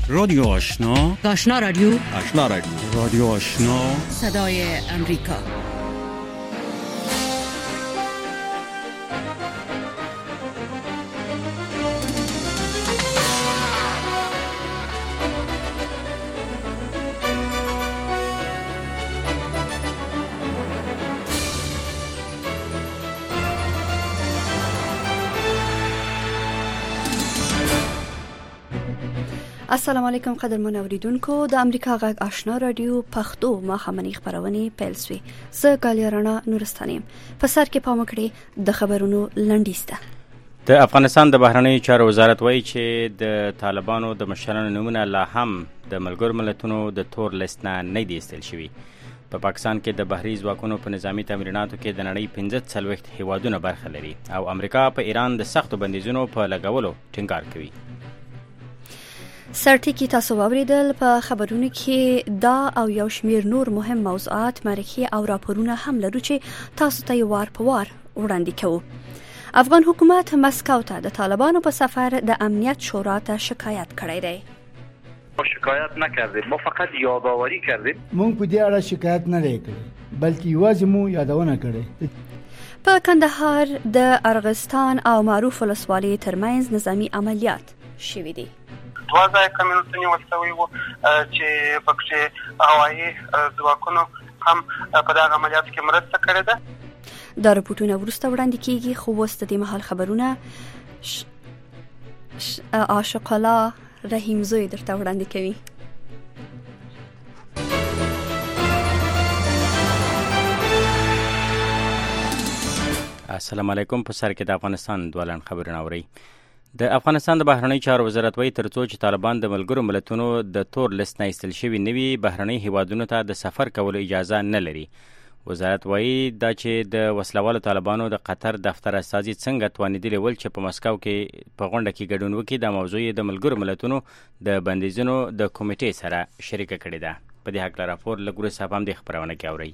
رادیو آشنا. آشنا رادیو. آشنا رادیو. رادیو آشنا. صدای امریکا. السلام علیکم قدرمن اوریدونکو د امریکا غږ آشنا رادیو پښتو ماښامنۍ خبرونه پیل شوې. زه ګالیا رڼا نورستانیم. په سر کې پام وکړئ د خبرونو لنډیسته. د افغانستان د بهرنیو چارو وزارت وایي چې د طالبانو د مشرانو نومونه لا هم د ملګرو ملتونو د تور لیست نه دي ایستل شوي. په پاکستان کې د بحري ځواکونو په نظامی تمریناتو کې د نړۍ 45 هیوادونه برخه لري او امریکا په ایران د سختو بندیزونو په لګولو ټینګار کوي. سرټکی تاسو واوریدل. په خبرونو کې دا او یو شمیر نور مهم موضوعات مرکه او راپورونه هم لرو چې تاسو ته وار په وار وړاندې کوو. افغان حکومت مسکو ته د طالبانو په سفر د امنیت شورا ته شکایت کړی دی. ما شکایت نکردیم، ما فقط یادآوری کردیم. مونږ په دې اړه شکایت نه کړی بلکې یوازې مو یادونه کړې. په کندهار د ارغستان او معروف ولسوالۍ ترمنځ نظامی عملیات شوي دي. دوه ځای کمینوتونی وستوي وو چې پکې هوایي ځواکونو هم په دغه عملیاتو کې مرسته کړې ده. دا رپورټونه وروسته وړاندې کیږي، خو وروسته د مهال خبرونه عاشق الله رحیم زوی درته وړاندې کوي. السلام علیکم. په سر کې د افغانستان دولان خبرونه اوري. د افغانستان د بهرنیو چارو وزارت وایي ترڅو چې طالبان د ملګرو ملتونو د تور لیست نه ایستل شوي نوي بهرني هیوادونو ته د سفر کولو اجازه نه لري. وزارت وایي دا چې د وسلوالو طالبانو د قطر دفتر استازي څنګه توانیدلی ول چې په مسکو کې په غونډه کې ګډون وکړي، د موضوع د ملګرو ملتونو د بندیزونو د کمیټې سره شریکه کړې ده. په دې هکله راپور لږ وروسته هم د خبرونه کې اورئ.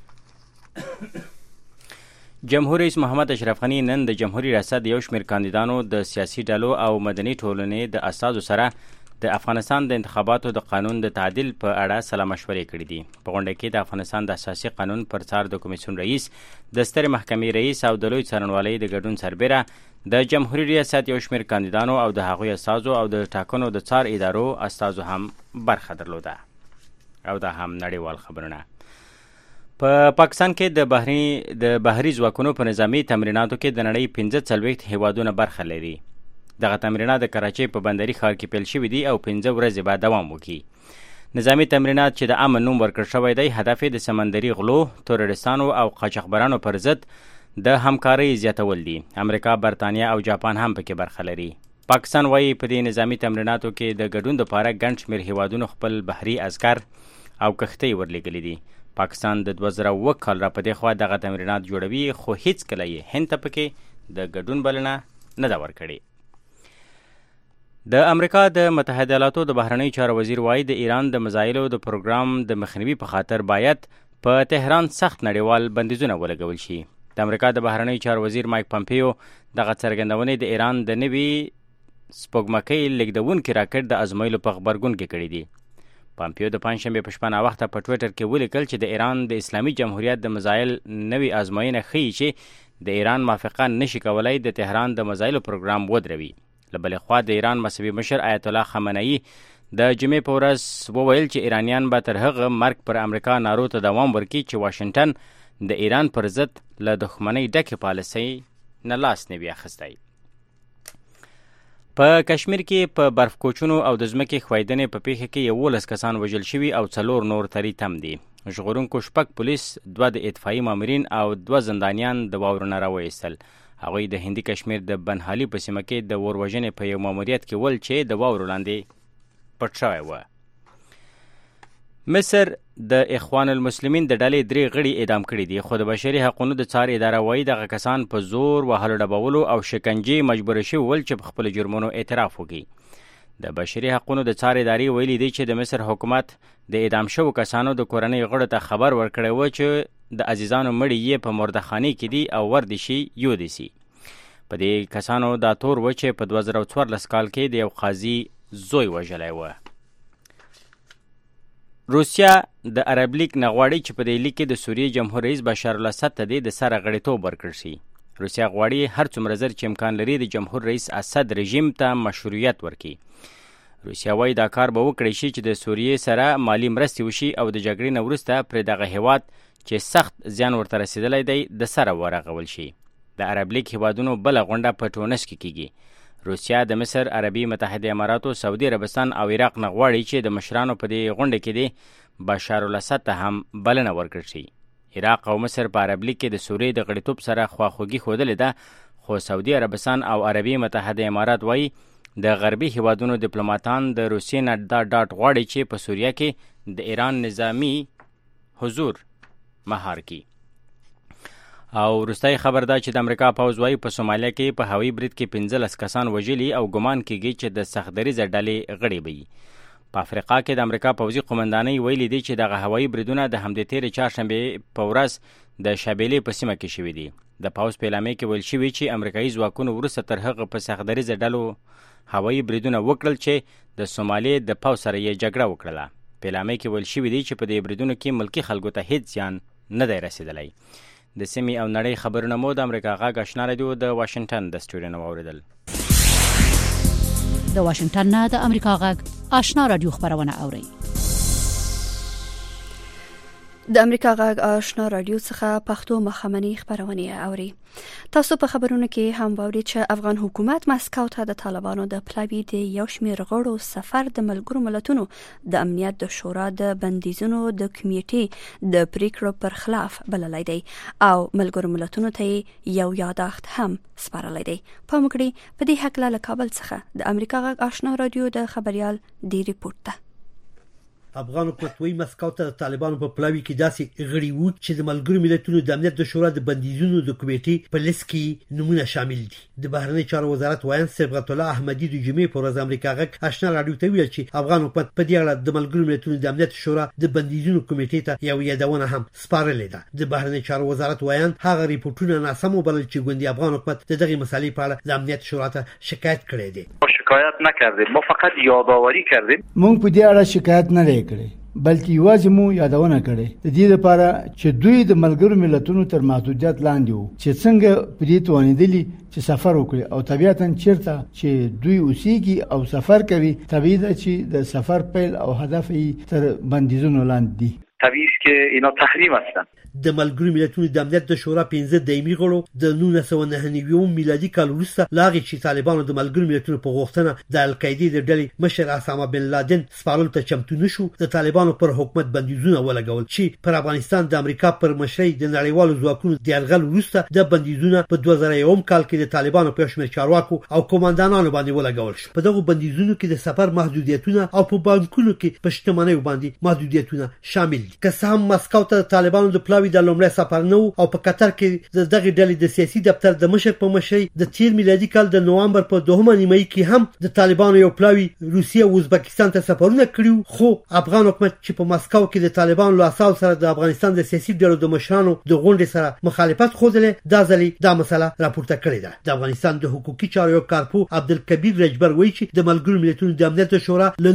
جمهور رئیس محمد اشرف غني نن د جمهوریت ریاست یو شمېر کاندیدانو د سیاسي ډلو او مدني ټولنې د اساسو سره د افغانستان د انتخاباتو د قانون د تعدیل په اړه سلا مشورې کړې دي. په غونډه کې د افغانستان د اساسي قانون پر څار د کمیسیون رئیس، د سترې محکمې رئیس او د لوی څارنوالۍ د ګډون سربیره د جمهوریت ریاست یو شمېر کاندیدانو او د هغوی استازو او د ټاکنو د څار ادارو استازو هم برخه درلوده. او دا هم نړیوال خبرونه. په پاکستان کې د بحري ځواکونو په نظامی تمریناتو کې د نړۍ 45 هیوادونه برخه لري. دغه تمرینات د کراچۍ په بندري ښار کې پیل شوي دي او 15 ورځې به دوام وکړي. نظامی تمرینات چې د امن نوم ورکړل شوی دی هدف یې د سمندري غلو، تروریستانو او قاچاقبرانو پر ضد د همکارۍ زیاتول دي. امریکا، برطانیه او جاپان هم پکې برخه لري. پاکستان وایي په دې نظامی تمریناتو کې د ګډون لپاره ګڼ شمېر هیوادونو خپل بحري عسکر او کښتۍ ورلېږلي دي. پاکستان د 2001 کال را پدې خوا دغه تمرینات جوړوي، خو هیڅ کله یې هند ته پکې د ګډون بلنه نه ده ورکړې. د امریکا د متحده ایالاتو د بهرنیو چارو وزیر وایي د ایران د میزایلو د پروګرام د مخنیوي په خاطر باید په تهران سخت نړیوال بندیزونه ولګول شي. د امریکا د بهرنیو چارو وزیر مایک پامپیو دغه څرګندونې د ایران د نوي سپوږمکۍ لیږدونکي راکټ د ازمویلو په غبرګون کې کړې دي. پامپیو د پنځشنبې په شپه ناوخته په ټویټر کې ولیکل چې د ایران د اسلامي جمهوریت د میزایل نوي ازموینه ښیي چې د ایران موافقه نشي کولای د تهران د میزایلو پروګرام ودروي. له بلې خوا د ایران مذهبي مشر آیت الله خامنه‌ای د جمعې په ورځ وویل چې ایرانیان به تر هغه مرګ پر امریکا نارو ته دوام ورکړي چې واشنګټن د ایران پر ضد له دښمنۍ ډکې پالیسۍ نه لاس نه وي اخیستی. په کشمیر کې په برف کوچونو او د ځمکې ښویدنې په پیښه کې 11 کسان وژل شوي او 4 نور تری تم دي. ژغورونکو 6 پولیس، 2 د اطفایي مامورین او 2 زندانیان د واورو نه راوایستل. هغوی د هندي کشمیر د بنحالي په سیمه کې د اور وژنې په یو ماموریت کې ول چې د واورو لاندې پټ شوی و. مصر د اخوان المسلمین د ډلې 3 غړي اعدام کړي دي، خو د بشري حقوقو د څار اداره وایي دغه کسان په زور وهلو ډبولو او شکنجې مجبور شوي ول چې په خپل جرمونو اعتراف وکړي. د بشري حقوقو د څار ادارې ویلي دی چې د مصر حکومت د اعدام شوو کسانو د کورنۍ غړو ته خبر ورکړی و چې د عزیزانو مړي یې په مردخانې کې دي او ور دي شي یودي سي. په دې کسانو دا تور و چې په 2014 کال کې د یو قاضي زوی وژلی و. روسیا د عرب لیگ نه غواړي چې په دې لیگ کې د سوریې جمهور رئیس بشار الاسد ته د سره غړیتوب ورکړل شي. روسیا غواړي هر څومره زر چې امکان لري د جمهور رئیس اسد رژیم ته مشروعیت ورکړي. روسیا وايي دا کار به وکړي شي چې د سوریې سره مالی مرستې وشي او د جګړې نه وروسته پرې دغه هیواد چې سخت زیان ورته رسېدلی دی د سره ورغول شي. د عرب لیگ هیوادونو بله غونډه په ټونس کې کیږي. روسیا د مصر، عربي متحده اماراتو، سعودي عربستان او عراق نه غواړي چې د مشرانو په دې غونډه کې د بشار الاسد ته هم بلنه ورکړل شي. عراق او مصر په عرب لیگ کې د سوریې د غړیتوب سره خواخوږي ښودلې ده، خو سعودي عربستان او عربي متحده امارات وایي د غربي هیوادونو ډیپلوماتان د روسیې نه دا ډاډ غواړي چې په سوریه کې د ایران نظامی حضور مهار کړي. او وروستی خبر دا چې د امریکا پوځ وایي په سومالیا کې په هوایي برید کې 15 کسان وژلي او ګمان کېږي چې د سختدریځه ډلې غړي به وي. په افریقا کې د امریکا پوځي قومندانۍ ویلي دي چې دغه هوایي بریدونه د همدې تېرې چهارشنبې په ورځ د شابلې په سیمه کې شوي دي. د پوځ په اعلامیه کې ویل شوي چې امریکایي ځواکونو وروسته تر هغه په سختدریځه ډلو هوایي بریدونه وکړل چې د سومالي د پوځ سره یې جګړه وکړله. په اعلامیه کې ویل شوي دي چې په دې بریدونو کې ملکي خلکو ته هیڅ زیان نه دی رسېدلی. د سیمې او نړۍ خبرونه مو د امریکا غږ آشنا رادیو د واشنگټن د سټوډیو نه واورېدل. د واشنگټن نه د امریکا غږ آشنا رادیو خبرونه اورئ. د امریکا غږ آشنا رادیو څخه پښتو مخامنی خبرونه اوري. تاسو په خبرونو کې هم واورئ چې افغان حکومت مسکو ته د طالبانو د پلاوي د یو شمېر غړو سفر د ملګرو ملتونو د امنیت د شورا د بندیزونو د کمیټې د پریکړو پر خلاف بللی دی او ملګرو ملتونو ته یو یاداښت هم سپارلی دی. پام وکړئ په دې هکله له کابل څخه د امریکا غږ آشنا رادیو د خبريال دی ریپورت ده. افغان حکومت وایي مسکو ته د طالبانو په پلاوي کې داسې غړي وو چې د ملګرو ملتونو د امنیت د شورا د بندیزونو د کمیټې په لیست کې نمونه شامل دي. د بهرنی چارو وزارت وایي صبغت الله احمدی د جمعې په ورځ امریکا غږ آشنا رادیو ته ویل چې افغان حکومت په دې اړه د ملګرو ملتونو د امنیت شورا د بندیزونو کمیټې ته یو یادونه هم سپارلې ده. د بهرنی چارو وزارت وایي هغه ریپورتونه ناسم وبلل چې ګوندي افغان حکومت د دغه مسالې په اړه د امنیت شورا ته شکایت کړی دی. شکایت نکردیم، ما فقط یادآوری کردیم. مونږ په دې اړه شکایت نه کړی بلکې یوازې مو یادونه کړې د دې لپاره چې دوی د ملګرو ملتونو تر محدودیت لاندې وو چې څنګه په دې توانیدلی چې سفر وکړي او طبيعتاً چیرته چې دوی اوسېږي او سفر کوي طبيعي ده چې د سفر پیل او هدف یې تر بندیزونو لاندې دي. طبیعي است که اینا تحریم هستن. د ملګرو ملتونو د امنیت د شورا 15 دایمي غړو د 1999 میلادي کال وروسته لاغې چې طالبانو د ملګرو ملتونو په غوښتنه د القاعده د ډلې مشر اسامه بن لادن سپارل ته چمتو نشو د طالبانو پر حکومت بندیزونه ولګول چې پر افغانستان د امریکا پر مشرۍ د نړیوالو ځواکونو د یرغل وروسته د بندیزونه په 2001 کال کې د طالبانو په شمیر چارواکو او کمانډانانو باندې ولګول شو. په دغه بندیزونو کې د سفر محدودیتونه او په بانکونو کې په شتمنۍ باندې محدودیتونه شامل دي. که څه هم مسکو ته طالبانو د پلاوي د لومړی سفر نه او په قطر کې د دغه ډلې د سیاسي دفتر د مشر په مشرۍ د تیر میلادي کال د نوامبر په 2مه نیمایي کې هم د طالبانو یو پلاوي روسیه او ازبکستان ته سفرونه کړیو. خو افغان حکومت چې په مسکو کې د طالبانو له اساس سره د افغانستان د سیاسي ډلو د مشرانو د غونډې سره مخالفت خوده دا ځلې دا مسله راپورته کړې ده. د افغانستان د حقوقي چارو کارپو عبدالکبیر رجبر وایي چې د ملګرو ملتونو د امنیت شورا له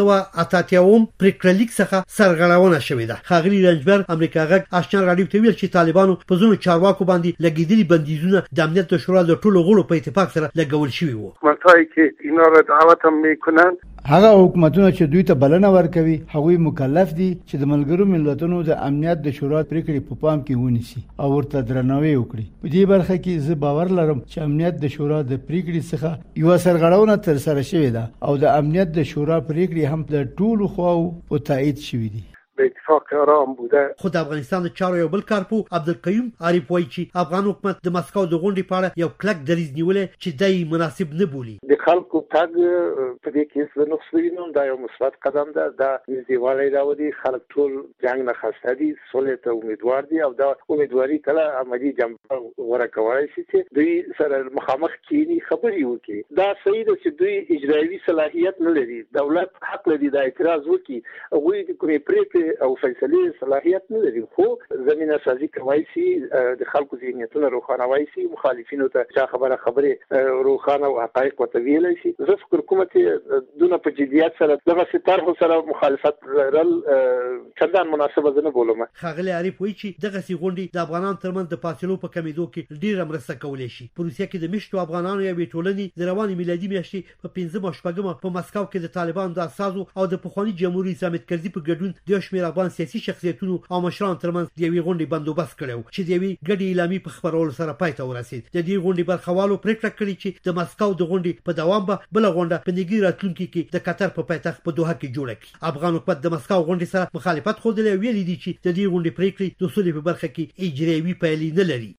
1988 پریکړلیک څخه سرغړونه شوې ده. خاغلی رجبر امریکا غږ آشنا رادیو ته ویل چې طالبانو په ځینو چارواکو باندې لګیدلي بندیزونه د امنیت شورا د ټولو غړو په اتفاق سره لګول شوی وو. منطقه کې اینا را دعوت هم میکنن. هغه حکومتونه چې دوی ته بلنه ورکوي هغوی مکلف دي چې د ملګرو ملتونو د امنیت د شورا پریکړې په پام کې ونیسي او ورته درناوی وکړي. په دې برخه کې زه باور لرم چې امنیت د شورا د پریکړې څخه یو سرغړونه تر سره شوې ده او د امنیت د شورا پریکړې هم د ټولو خواو په تایید شوې دي. به اتفاق آرام بوده. خود افغانستان د چارو یو بل کارپو عبدالقیوم عارف وایي چې افغان حکومت د مسکو د غونډې په اړه یو کلک دریځ نیولې چې دای مناسب نه بولي. د خلکو تګ په دې کې څه نو سوینم دا یو مثبت قدم ده. دا نږدېوالی راوړي. خلک ټول جنگ نه خسته دي، سولې ته امیدوار دي او دا امیدواري کله عملي جنبه ورکوي چې دوی سره مخامخ کینی خبري وکړي. دا صحیح ده چې دوی اجرایي صلاحیت نه لري. دولت حق لري دا اعتراض وکړي. هغوی د کومې پریکړې او فیصلې صلاحیت نه لري، خو زمينه سازي کوي سي د خلکو ذهنیتونه روښانوي سي، مخالفینو ته خبره روښانه او حقایق وتویل شي. زه فکر کوم چې دونه په جديت سره دغه ستاره سره مخالفت لرل چندان مناسبه نه بولم. خاغلی عارف وایي چې دغه سی غونډې د افغانانو ترمنځ د فاصلو په کمیدو کې ډیره مرسته کولی شي. په روسیه کې د مشتو افغانانو یوې ټولنې د روانې میلادي میاشتې په 15 او 16 په مسکو کې د طالبانو د اساسو او د پخوانی جمهوریت اسلامي کرزي په ګډون د شمیر افغان سیاسي شخصیتونو او مشرانو ترمنځ د یوې غونډې بندوبست کړو چې د یوې ګډې اعلامیې په خبرولو سره پای ته ورسید. د دې غونډې برخوالو پریکړه کړې چې د مسکو د غونډې په دوام به بل غونډه په نږدې راتلونکي کې د قطر په پایتخت په دوحه کې جوړه کړي. افغان حکومت د مسکو غونډې سره مخالفت خوده ویلي دي چې د دې غونډې پریکړې د اصول په برخه کې اجرایي پایلې نه لري.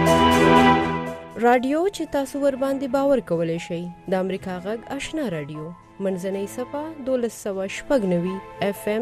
رادیو چې تاسو ور باندې باور کولای شئ د امریکا غږ آشنا رادیو منځنۍ صفه 1290 FM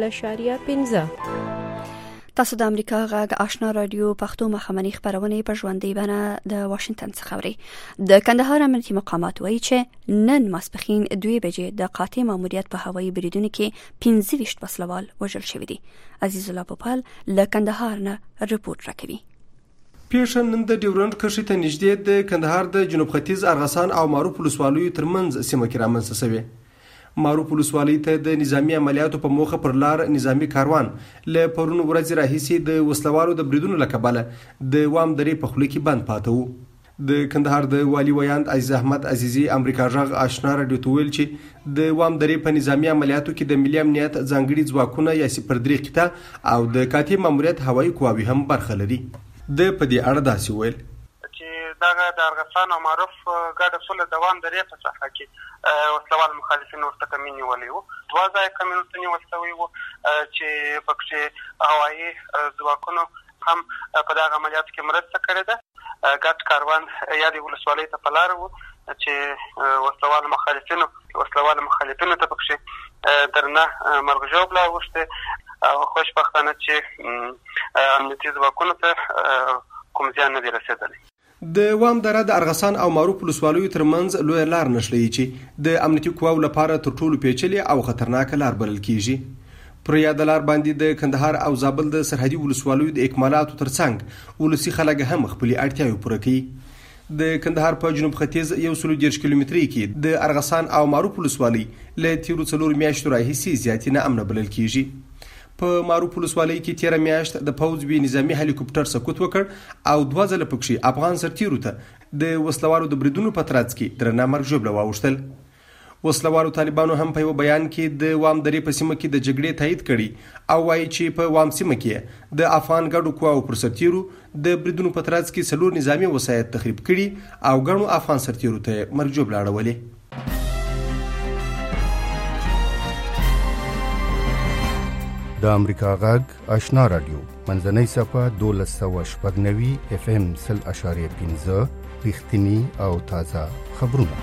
0.15. تاسو د امریکا غږ آشنا رادیو پښتو مخمنې خبرونه په ژوندۍ بڼه د واشنگټن څخه اوري. د کندهار امنیتي مقامات وایي چې نن ماسپښین 2 بجې د قاطع ماموریت په هوایي بریدونو کې 25 وسلوال وژل شوي دي. عزیز الله پوپال له کندهار نه رپورټ راکوي. پیښه نن د ډیورنډ کرښې ته نږدې د کندهار د جنوب ختیځ ارغسان او معروف ولسوالیو ترمنځ سیمه کې رامنځته شوې. معروف ولسوالۍ ته د نظامی عملیاتو په موخه پر لار نظامی کاروان له پرون ورځ راهیسې د وسلوالو د بریدونو له کبله د وام درې په خوله کې بند پاته و. د کندهار د والی ویاند عزیز احمد عزیزی امریکا غږ آشنا رادیو ته ویل چې د وام درې په نظامی عملیاتو کې د ملي امنیت ځانګړي ځواکونه یا سپردرې قطه او د قاطع ماموریت هوایي قواوې هم برخه لري. د په دې اړه داسې ویل چې دغه د ارغسان او معروف ګډه سوله دوام درې په ساحه کې وسلوال مخالفین ورته کمین نیولي وو. 2 ځایه کمین ورته نیول شوي وو چې پکې هوایي ځواکونو هم په دغه عملیاتو کې مرسته کړې ده. ګډ کاروان یا د ولسوالۍ ته په لاره وو چې وسلوال مخالفینو ته پکې درنه مرګ ژوبله اوښتې او خوشبختانه چې امنیتي ځواکونو ته کوم زیان نه دی رسېدلی. د وام دره د ارغسان او معروف ولسوالیو ترمنځ لویه لار نښلوي چې د امنیتي قواو لپاره تر ټولو پیچلې او خطرناکه لار بلل کیږي. پر یاد لار باندې د کندهار او زابل د سرحدي ولسوالیو د اکمالاتو ترڅنګ ولسی خلک هم خپل اړتیاوې پوره کوي. د کندهار په جنوب ختیځ 130 کیلومتري کې د ارغسان او معروف ولسوالۍ له تیرو 4 میاشتو راهیسې زیاتې نه امن بلل کیږي. په معروف ولسوالۍ کې 13 میاشت د پوځ بي نظامی هلیکوپټر سقوط وکړ او 2 ځله پکې افغان سرتیرو ته د وسلوالو د بریدونو په ترڅ کې درنه مرګ ژوبله واوښتل. وسلوالو طالبانو هم په یو بیان کې د وام درې په سیمه کې د جګړې تایید کړي او وایي چې په وام سیمه کې د افغان ګډو قواو پر سرتیرو د بریدونو په ترڅ کې 4 نظامی وسایط تخریب کړي او ګڼو افغان سرتیرو ته مرګ ژوبله اړولې. د امریکا غږ آشنا رادیو منځنۍ صفه 1290 FM 0.15 رښتینی او تازه خبرونه.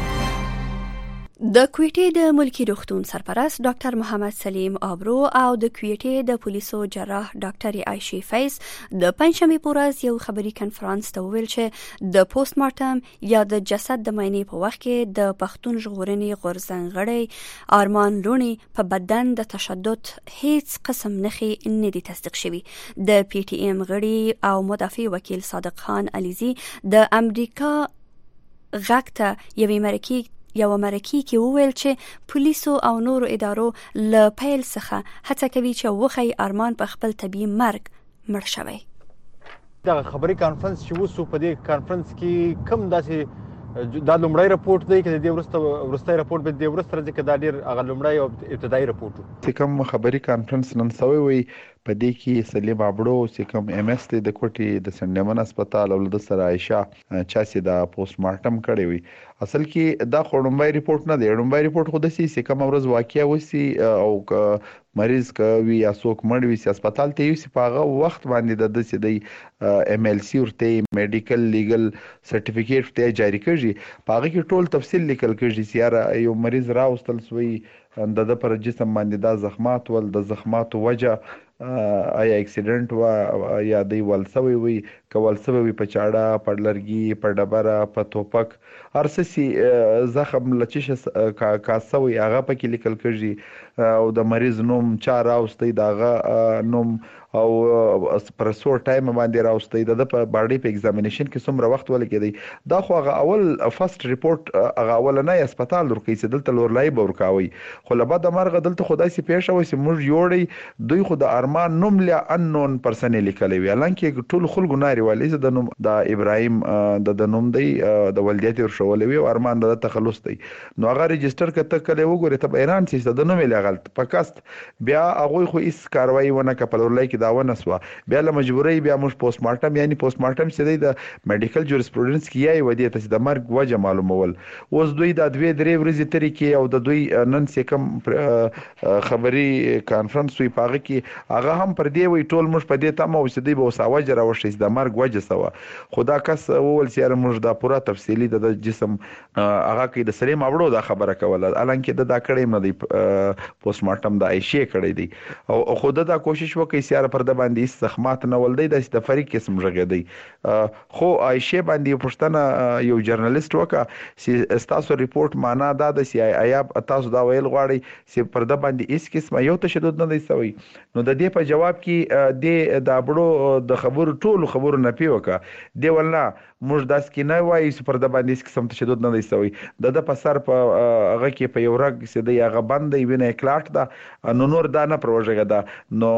د کویټې د ملکی روغتون سرپرست ډاکټر محمد سلیم آبرو او د کویټې د پولیسو جراح ډاکټر عایشې فیض د پنځمې په ورځ یو خبري کنفرانس ته ویل چې د پوسټ مارټم یا د جسد د معاینې په وخت کې د پښتون ژغورنې غورځنګ غړي ارمان لونی په بدن د تشدد هیڅ قسم نښې نه دي تصدیق شوي. د پی ټی ایم غړي او مدافع وکیل صادق خان علیزی د امریکا غږ ته یو مرکې کې وویل چې پولیسو او نورو ادارو له پیل څخه هڅه کوي چې وخی ارمان په خپل طبيعي مرګ مړ شوی. دا خبري کانفرنس چې وسو په دې کانفرنس کې کم داسې دا لومړی رپورت دی چې د ورستۍ رپورت به د ورسته راځي چې دا ډیر هغه لومړی او ابتدایي رپورت چې کوم خبري کانفرنس نن سوي وي په دې کې سلیم عبدو چې کوم ام اس د کوټي د سندمن هسپتال او د سره عائشہ چا چې دا پوسټ مارټم کړی وي. اصل کې دا خړومبای رپورت نه دی. خړومبای رپورت خو د سې کوم ورځ واقعیا وسی او مریض کوي یا څوک مړ وي چې هسپتال ته یې سپاغه وخت باندې د سې ام ال سی ورته میډیکل لیګل سرټیفیکیټ ته جاری کړي پاغه کې ټول تفصیل لیکل کړي چې یو مریض راوستل سوی د پر جسم باندې دا زخمات ول د زخماتو وجه آیا اکسیډنټ وا یا دی ولسوي وي کولسوي وي په چاړه په لرګي په ډبره په توپک ارسسي زخم لچش کاسوي هغه پکې لیکل کېږي او د مریض نوم چا راوستي داغه نوم او پرسو ټایم باندې راوستي د په باډي په ایگزامینیشن کې څومره وخت ولګیدي دا خو هغه اول فرست ریپورت هغه اول نه هسپتال ورکې چې دلته لورلای ورکاوي خو له بعد مرغه دلته خدای سي پیښه وي چې موږ یوړی دوی خو د ارمان نوم لا انون پرسن لیکلی وی لکه ټول خلکو ناري ولی د نوم د ابراهيم د نوم دی د ولدیت ورشولې وی ارمان د تخلص دی نو هغه ريجستر کته کله وګوره ته ایران چې د نوم لغلط پکاست بیا هغه خو هیڅ کاروایی ونه کپلورلای کې دا ونسوه بیا له مجبورۍ بیا موږ پوسټ مارټم یعنی پوسټ مارټم چې د میډیکل جوریسپروډنس کې یای ودی ته د مرګ وجه معلومول اوس دوی د 2-3 ورځې طریقې او د دوی نن څه کم خبري کانفرنس وی پاغه کې هغه هم پر دی وی ټول مش په دې تمه وسدي به وساوجه راوښتي د مرګ وجه سوا خدا کس ول چې موږ دا پورا تفصیلی د جسم هغه کې د سلیم اورو دا خبره کوله الانکه دا کړی نه دی پوسټ مارټم د عائشې کړی دی او خود دا کوشش وکړي چې پر د باندې زخمات نه ولدی د فریق قسم ژغېدی خو عائشې باندې پښتنه یو جرنالست وکا چې تاسو ریپورت معنا دا د سی آی تاسو دا ویل غواړي چې پر د باندې هیڅ قسمه یو تشدد نه دی سوی نو د دې په جواب کې د بړو د خبرو ټول خبرو نه پیوکا دی ولنا موږ داس کې نه وایي چې پر د باندې قسم تشدد نه دی سوی د په سر په هغه کې په یو رګ چې دی هغه باندې وینه کلاټ دا نو نور دا نه پروژه دا نو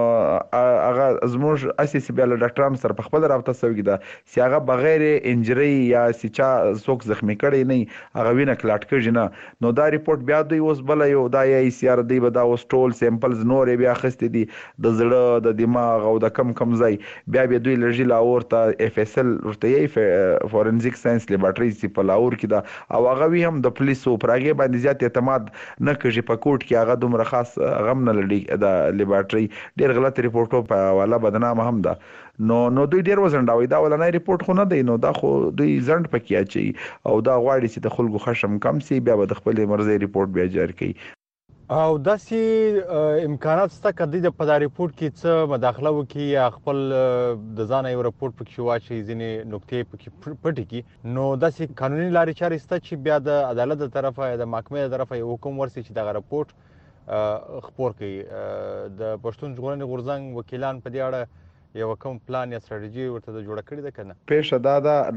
هغه زموږ اساسي بل ډاکټرانو سره په خپل رابطه سوي دا چې هغه بغیر انجری یا سچا څوک زخمی کړي نه هغه وینه کلاټ کړي نه نو دا ریپورت بیا دوی اوس بل یو دا ای سی ار دی به دا اوس ټول سیمپلز نور بیا خسته دي د زړه د دماغ او د کم ځای بیا دوی لږی لاور ته اف اس ال ورته فورنزیک ساينس لیبارټری چې په لاور کې دا او هغه وی هم د پولیسو پرګه باندې زیات اعتماد نه کوي په کوټ کې هغه دومره خاص غم نه لري د لیبارټری ډیر غلط ریپورټو په والا بدنامه هم ده نو دوی ډیر وزنداوي دا ولنه ریپورت خو نه دی نو دا خو دوی زند پکې اچي او دا غواړي چې د خلکو خشم کم سي بیا به د خپل مرزي ریپورت بیا جاری کړي او داسې امکانات شته که دوی د په دا ریپورټ کې څه مداخله وکړي یا خپل د ځانه یو ریپورټ پکې واچوي ځینې نکتې پکې پټې کړي نو داسې قانوني لارې چارې شته چې بیا د عدالت د طرفه یا د محکمې د طرفه یو حکم ورسي چې دغه ریپورټ خپور کړي د پښتون ژغورنې غورځنګ وکیلان په دې اړه یو کوم پلان یا ستراتیژي ورته جوړه کړې ده کنه پیښه دا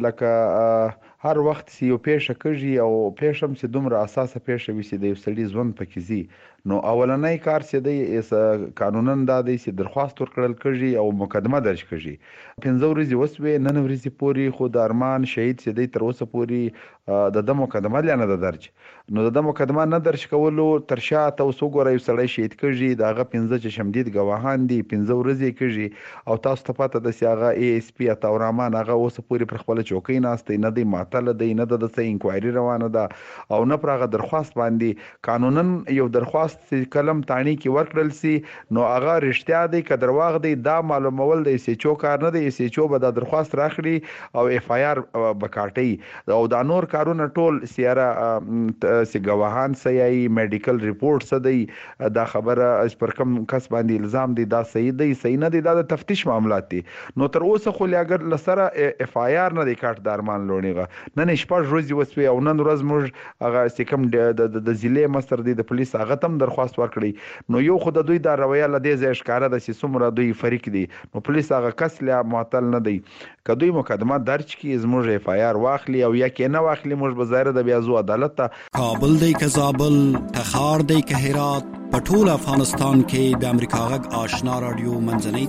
لکه هر وخت سی یو پیښه کېږي او پیښه هم چې دومره اساسه پیښه وي چې د یو سړي ژوند پکې زی نو اولنۍ کار چې دی قانونن دا دی چې درخواست ورکړل کېږي او مقدمه درج کېږي 15 ورځې وسوي نن ورځې پوری خو د ارمان شهید چې دی تر اوسه پوری د مقدمه لنه ده درج نو د مقدمه نه درج کولو تر شاته اوس وګورئ سړی شهید کېږي داغه 15 چې شمدید گواهان دي 15 ورځې کېږي او تاسو ته پته ده چې هغه ای اس پی اتاورمان هغه اوس پوری پر خپل چوکۍ ناستې نه دی معطل دی نه د څه انکوایري روانه ده او نه پرغه درخواست باندې قانونن یو درخواست کلم تانی کې ورکړل سي نو هغه رښتیا دی که درواغ دی دا معلومول دی چې چو کار نه دی چې چو به د درخواست راخړي او اف آی آر بکاټي او دا نور کارونه ټول سیاره سی گواهان سي میډیکل ریپورت څه دی دا خبره پر کوم کس باندې الزام دی دا صحیح دی صحیح نه دی دا د تفتیش معاملات دي نو تر اوسه خو اگر لسره اف آی آر نه دی کاټ دارمان لونیغه نن شپږ ورځې وسوي او نن ورځ موږ هغه سکم د ضلع مستر دی د پولیس هغه تم درخواست ورکړي نو یو خود دوی دا رویه لدې ځای ښکارا د سیسمره دوی فریق دي نو پولیس هغه کس لا معطل نه دی کدوې مقدمه درج کی زموږ اف آی آر واخلي او یا کې نه واخلي موږ به ظاهر د بیا زو عدالت ته کابل دی که زابل تخار دی که هرات په ټول افغانستان کې د امریکا غږ آشنا رادیو منځنۍ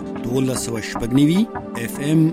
څپه 12.9 اف ام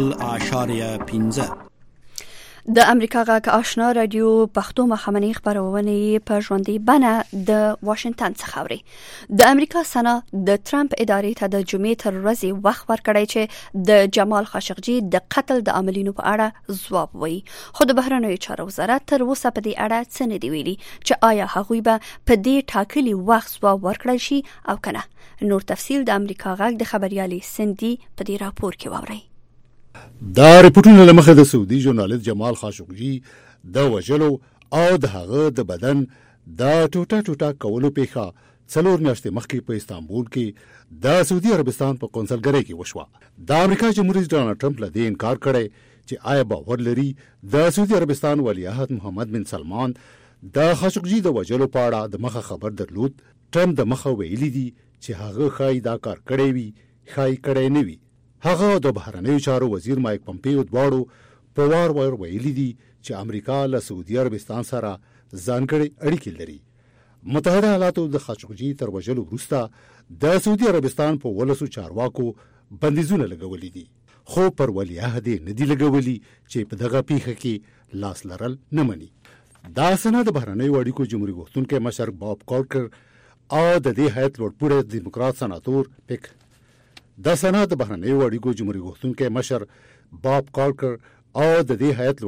100.15 د امریکا غږ آشنا رادیو پښتو مخامنۍ خبرونه په ژوندۍ بڼه د واشنگټن څخه اوري د امریکا سنا د ټرمپ ادارې ته د جمعې تر ورځې وخت ورکړی چې د جمال خاشقجي د قتل د عملینو په اړه ځواب وایي خو د بهرنیو چارو وزارت تر اوسه په دې اړه څه نه دی ویلي چې آیا هغوی به په دې ټاکلي وخت ځواب ورکړل شي او کنه نور تفصیل د امریکا غږ د خبريالي سندي په دې راپور کې واورئ دا ریپورتونه لمخه د سعودي ژورنالیست جمال خاشقجي د وژلو او د هغه د بدن د ټوټه کولو پیښه څلور میاشتې مخکې په استانبول کې د سعودي عربستان په قونسلګرۍ کې وشوه. د امریکا جمهور رئیس ډونالډ ټرمپ له دې انکار کړی چې آیا باور لري د سعودي عربستان ولیعهد محمد بن سلمان د خاشقجي د وژلو په اړه د مخه خبر درلود. ټرمپ د مخه ویلي دي چې هغه ښایي دا کار کړی وي، ښایي کړی نه وي. هغه د بهرنیو چارو وزیر مایک پمپیو دواړو په وار ویلي دي چې امریکا له سعودي عربستان سره ځانګړې اړیکې لري. متحده ایالاتو د خاشقجي تر وژلو وروسته د سعودي عربستان په 12 چارواکو بندیزونه لګولي دي، خو پر ولیعهد نه دي لګولي چې په دغه پیښه کې لاس لرل نه مني. دا سند د بهرنیو اړیکو جمهوریت غوښتونکی مشر باب کارکر او د دې هیئت لوړپوړی دیموکرات سناتور پیک د سند د بهرنیو اړیکو جمهوریت غوښتونکی مشر باب کارکر او د دې هیئت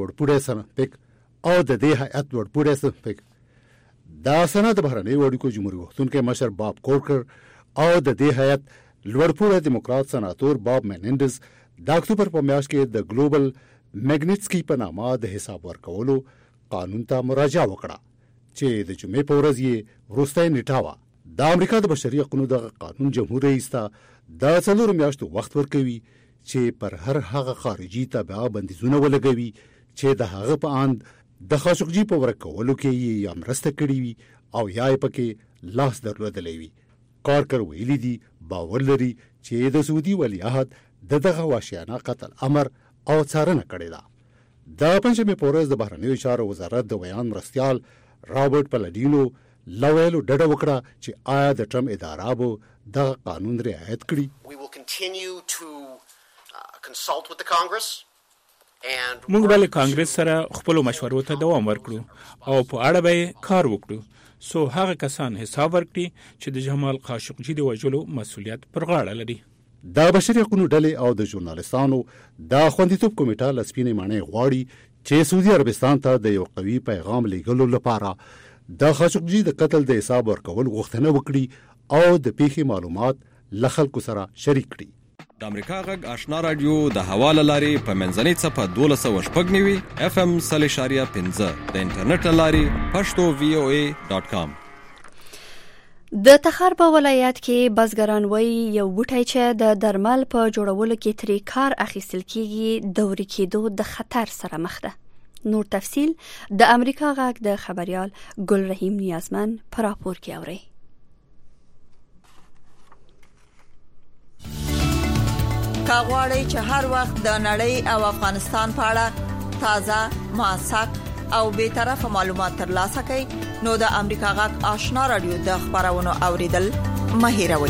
لوړپوړی دا سند د بهرنیو اړیکو جمهوریت غوښتونکی مشر باب کارکر او د دې هیئت لوړپوړی دیموکرات سناتور باب مینندز د اکتوبر په میاشت کې د ګلوبل میګنیټسکي په نامه د حساب ورکولو قانون ته مراجعه وکړه چې د جمعې په ورځ یې وروستۍ نیټه وه. د امریکا د بشري حقوقو د قانون جمهور رئیس ته د 4 میاشتو وخت ورکوي چې پر هر هغه خارجي تابعه بندیزونه ولګوي چې د هغه په اند د خاشقجي په ورکولو کې یا مرسته کړې وي او یا یې پکې لاس درلودلی وي. کارکر ویلي دي باور لري چې د سعودي ولیعهد دغه وحشیانه قتل امر او څارنه کړې ده. د پنځمې په ورځ د بهرنیو چارو وزارت د بیان مرستیال رابرټ پلډینو لویلو ډډه وکړه چې آیا د ټرمپ اداره به دغه قانون رعایت کړي. We will continue to consult with the Congress. موږ به له کانګرس سره خپلو مشورو ته دوام ورکړو او په اړه به کار وکړو څو هغه کسان حساب ورکړي چې د جمال خاشقجي د وژلو مسؤلیت پر غاړه لري. د بشري حقوقو ډلې او د ژورنالستانو د خوندیتوب کمیټه له سپینې ماڼۍ غواړي چې سعودي عربستان ته د یو قوي پیغام لیږلو لپاره د خاشقجي د قتل د حساب ورکول غوښتنه وکړي او د پیښې معلومات له خلکو سره شریک کړي. د امریکا غږ آشنا رادیو د حواله لارې په منځنۍ څپه 12.9 FM 3.15 د انټرنیټ لارې پښتو voa.com. د تخار په ولایت کې بزګران وایي یو بوټی چې د درمل په جوړولو کې ترې کار اخیستل کیږي د ورې کېدو د خطر سره مخ ده. نور تفصیل د امریکا غږ د خبريال ګل رحیم نیازمن په راپور کې اوري. کاغواړی چې هر وخت د نړۍ او افغانستان په اړه تازه، موثق او به طرفه معلومات ترلاسه کړئ نو د امریکا غږ آشنا رادیو د خبرونو اوریدل مه هیروئ.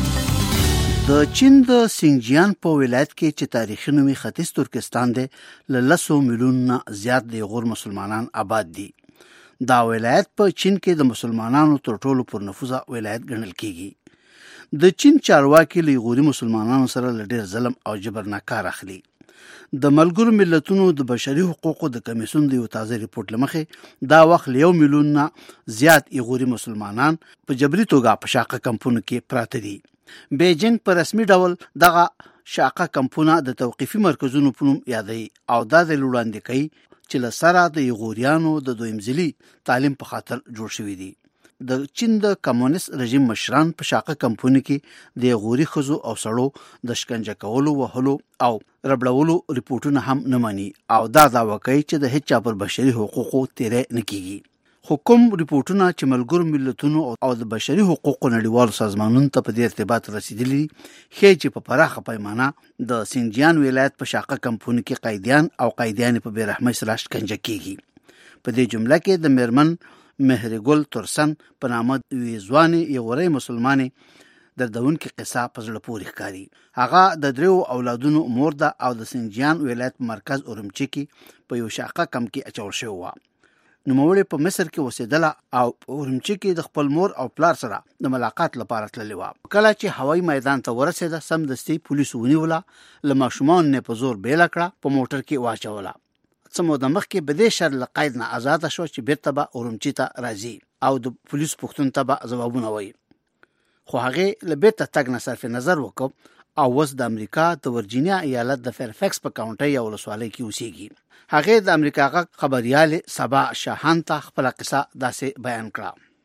د چین د سینجیان په ولایت کې چې تاریخي نومي ختیځ ترکستان دی له 10 میلیون زیات د غور مسلمانان آباد دي. دا ولایت په چین کې د مسلمانانو تر ټولو پرنفوذه ولایت ګڼل کیږي. د چین چارواکي له غوري مسلمانانو سره ډېر ظلم او جبر نه کار اخلي. د ملګرو ملتونو د بشري حقوقو د کمیسیون د یو تازه ریپورت لمخې دا وخت 1 میلیون زیات غوري مسلمانان په جبري توګه په شاقه کمپونو کې پراته دي. بیجینګ په رسمي ډول دغه شاقه کمپونه د توقيفي مرکزونو په نوم یادوي او دا د وړاندې کوي چې له سره د غوریانو د دویم ځلي تعلیم په خاطر جوړ شوی دي. د چین د کمونیست رژیم مشران په شاقه کمپونی کې د غوري خزو او سړو د شکنجه کولو، وهلو او ربړولو ریپورتونه هم نه مانی او دا دعوا کوي چې د هیڅ پر بشري حقوقو تیرې نه کیږي. حکوم ریپورتونه چې ملګرو ملتونو او د بشري حقوقو نړیوالو سازمانونو ته په دې ارتباط رسیدلي خې چې په پراخه پیمانه د سینجیان ولایت په شاقه کمپونی کې قیدیان او قیدیان په بیرحمۍ سره شکنجه کیږي. په دې جمله کې د میرمن مهرګل ترسن په نامه یوې ځوانې یوړې مسلمانې دردونکې قصه په زړه پورې ښکاري. هغه د 3 اولادونو مور ده او د سینجیان ولایت مرکز اورمچي کې په یو شاقه کم کې اچول شوی و. نوموړې په مصر کې اوسېدله او اورمچي کې د خپل مور او پلار سره د ملاقات لپاره تللې وه. کله چې هوایي میدان ته ورسېده سمدستي پولیسو ونیوله، له ماشومان نه په زور بیله کړه، په موټر کې واچوله. څه موده مخکې به دې شر له قید نه آزاده شوه چې بیرته به اورمچي ته راځي او د پولیسو پوښتنو ته به ځوابونه وایي. خو هغې له بیرته تګ نه صرف نظر وکړ او اوس د امریکا د ورجینیا ایالت د فیرفیکس په کاونټي یو ولسوالۍ کې اوسېږي. هغې د امریکا غږ خبريال سبا شاهان ته خپل قصه داسې بیان کړه.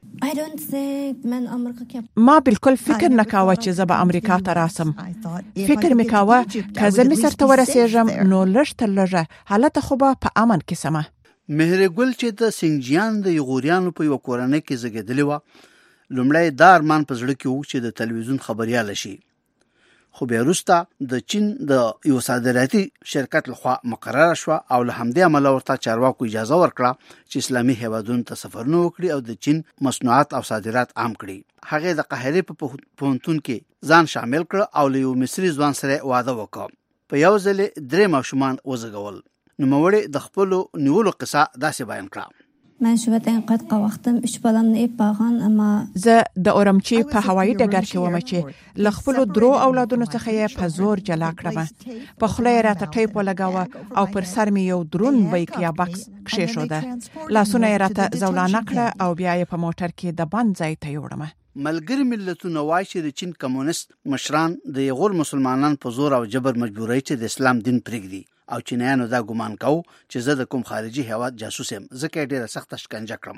ما بالکل فکر نکاوه چې زه به امریکا ته راسم. فکر میکاوه که زه مصر ته ورسېږم نو لږ تر لږه حالت خو به په امن کې سمه. مهرګل چې د سنجیان د یغوریانو په یو کورنۍ کې زیږیدلی و، لومړی دا ارمان په زړه کې و چې د تلویزیون خبريال شي، خو بیا وروسته د چین د یو صادراتي شرکت لخوا مقرره شو او له همدې امله ورته چارواکو اجازه ورکړه چې اسلامي هیوادونو ته سفرونه وکړي او د چین مصنوعات او صادرات عام کړي. هغه د قاهرې په پوهنتون کې ځان شامل کړ او له یو مصري ځوان سره واده وکړ. په یو ځل 3 ماشومان وزګول. نوموړی د خپل نیولو قصه داسې بیان کړه. من شوت اینقدر قواختم اش بالام نه باغان اما زه د اورمچی په هوایي ډګر کې وم چې ل خپل درو اولادونو څخه یې په زور جلا کړم. په خله راته ټیپ ولګاوه او پر سر مې یو درون بیک یا بکس کښېښوده. لاسونه یې راته زولانه کړه او بیا یې په موټر کې د بند ځای ته یوړم. ملګری ملتونه وایي چې د چین کمونیست مشران د یغور مسلمانان په زور او جبر مجبورای چې د اسلام دین پرېږدي او چینایانو دا ګمان کوي چې زه د کوم خارجي هیواد جاسوس یم، ځکه ډیره سخت شکنجه کړم.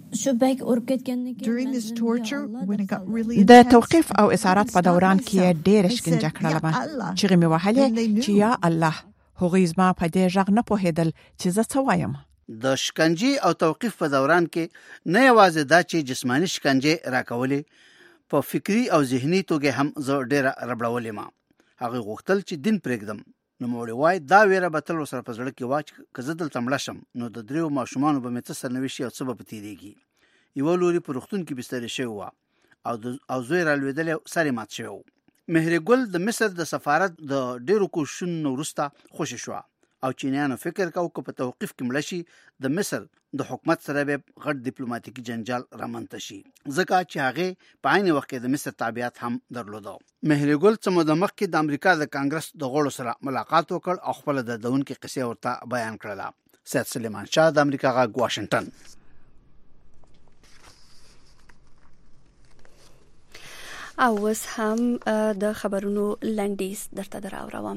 د توقیف او اسارت په دوران کې ډېر شکنجه کړلم. چې مې وهلې چې یا الله، هغوی زما په دې ژغ نه پوهېدل چې زه څه وایم. د شکنجه او توقیف په دوران کې نه یوازې دا چې جسمانی شکنجه راکولې، په فکری او ذهني توګه هم زه ډیره ربړولې ما. هغه غوښتل چې دین پرېږدم. نو موږ وای دا ویره به تل سره په زړه کې واچ کزه دلته مړ شم نو د دریو ماشومان به مې څه سرنويشي او څه به تیریږي. یو لوري په روغتون کې بستر شوی و او زوی را لویدل سره مات شوی. مهرګل د مصر د سفارت د ډیرو کوششونو وروسته خوشی شو او چینیانو فکر کاوه چې په توقیف کې مړ شي د مصر د حکومت سره به غټ ډیپلوماټیکي جنجال رامنځته شي، ځکه چې هغه په عین وخت کې د مصر تابعیت هم درلوده. مهرګل چې مدمخ کې د امریکا د کانګرس د غړو سره ملاقات وکړ او خپل د دونکو قصې ورته بیان کړله. سید سلیمان شاه د امریکا غږ واشنگټن. او اوس هم د خبرونو لنډیز درته دراوړم.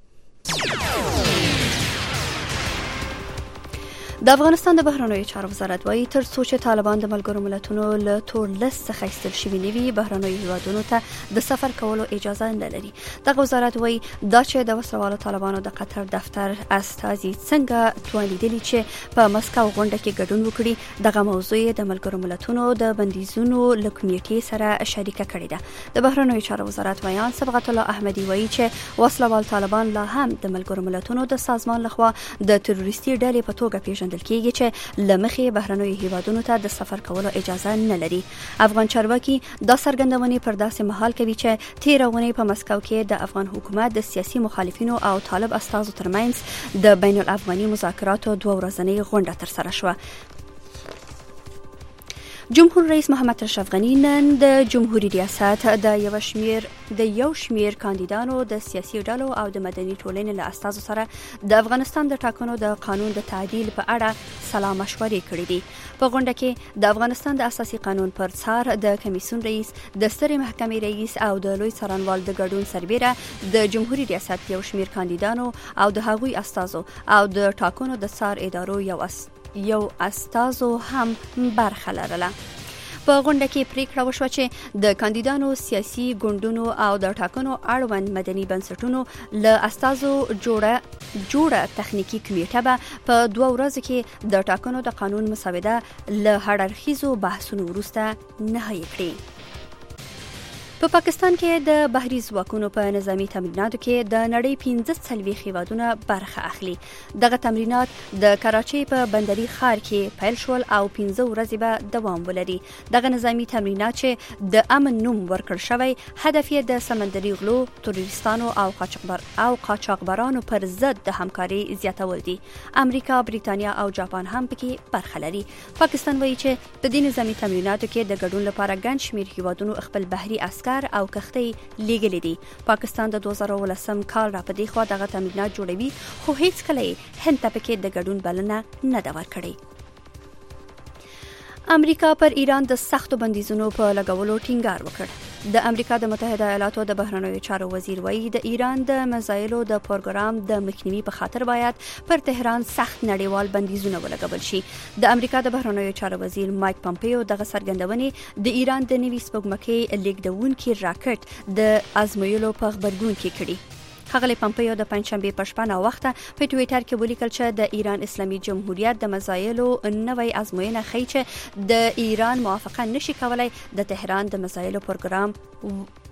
د افغانستان د بهرنیو چارو وزارت وايي تر څو چې طالبان د ملګرو ملتونو له تور لیست څخه ایستل شوي نه وي، بهرنیو هیوادونو ته د سفر کولو اجازه نه لري. دغه وزارت وايي دا چې د وسلوالو طالبانو د قطر دفتر استازي څنګه توانیدلی چې په مسکو غونډه کې ګډون وکړي، دغه موضوع د ملګرو ملتونو د بندیزونو له کمیټې سره شریکه کړې ده. د بهرنیو چارو وزارت ویان صبغت الله احمدي وايي چې وسلوال طالبان لا هم د ملګرو ملتونو د سازمان لخوا د تروریستي ډلې په توګه پیژندل کیږي چې لمخې بهرنیو هیوادونو ته د سفر کولو اجازه نه لري. افغان چارواکي دا څرګندونې پر داسې مهال کوي چې تیرونه په مسکو کې د افغان حکومت د سیاسي مخالفینو او طالب استازو ترمنځ د بین الافغاني مذاکراتو 2 ورځنۍ غونډه ترسره شوه. جمهور رئیس محمد اشرف غنی نن د جمهوریت ریاست د یو شمیر کاندیدانو د سیاسي ډلو او د مدني ټولنې له استازو سره د افغانستان د ټاکنو د قانون د تعدیل په اړه سلا مشورې کړې دي. په غونډه کې د افغانستان د اساسي قانون پر څار د کمیسیون رئیس، د سترې محکمې رئیس او د لوی څارنوال د ګډون سربېره د جمهوریت ریاست یو شمیر کاندیدانو او د هغوی استازو او د ټاکنو د څار ادارو یو استازو هم برخه لرله. په غونډه کې پریکړه وشوه چې د کاندیدانو سیاسي ګوندونو او د ټاکنو اړوند مدني بنسټونو له استازو جوړه تخنیکی کمیټه به په 2 ورځو کې د ټاکنو د قانون مسوده له هړرخیزو بحثونو وروسته نهایی کړي. په پاکستان کې د بحري ځواکونو په نظامی تمریناتو کې د نړۍ 15 هیوادونه برخه اخلي. دغه تمرینات د کراچۍ په بندري ښار کې پیل شول او 15 ورځې به دوام ولري. دغه نظامی تمرینات چې د امن نوم ورکړل شوی، هدف یې د سمندري غلو، تروریستانو او قاچاقبرانو پر ضد د همکاري زیاتول دي. امریکا، بریتانیا او جاپان هم پکې برخه لري. پاکستان وایي چې په دې نظامی تمریناتو کې د ګډون لپاره ګڼ شمېر هیوادونو خپل بحري او کښتۍ لیږلې دي. پاکستان د 2018 کال را پدې خوا دغه تمرینات جوړوي، خو هیڅ کله هند ته پکې د ګډون بلنه نه ده ورکړې. امریکا پر ایران د سختو بندیزونو په لګولو ټینګار وکړ. د امریکا د متحده ایالاتو د بهرنیو چارو وزیر وایي د ایران د میزایلو د پروګرام د مخنیوي په خاطر باید پر تهران سخت نړیوال بندیزونه ولګول شي. د امریکا د بهرنیو چارو وزیر مایک پامپیو دغه څرګندونې د ایران د نوي سپوږمکۍ لیږدونکي راکټ د ازمویلو په خبرګون کې کړي. ښاغلی پامپیو د پنځشنبه په شپه نا وخته په ټویټر کې ولیکل چې د ایران اسلامي جمهوریت د میزایلو نوې ازموینه ښیي چې د ایران موافقه نشي کولای د تهران د میزایلو پروګرام